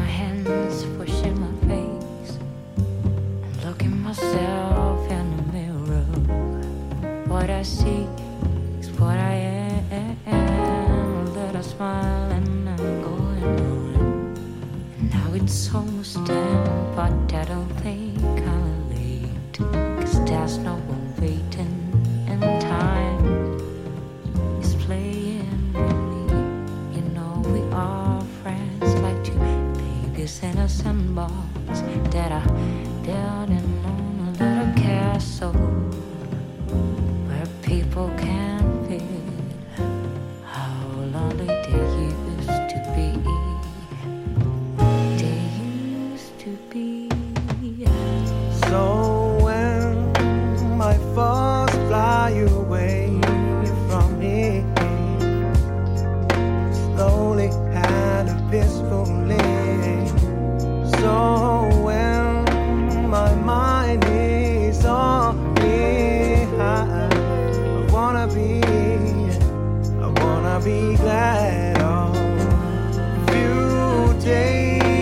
my hands pushing my face. I'm looking myself in the mirror. What I see is what I am. A little smile and I'm going on. Now it's almost done, but I don't think I'm late. 'Cause there's no one waiting and time is playing with me. You know we are friends like two babies in a sandbox that are building on a little castle where people can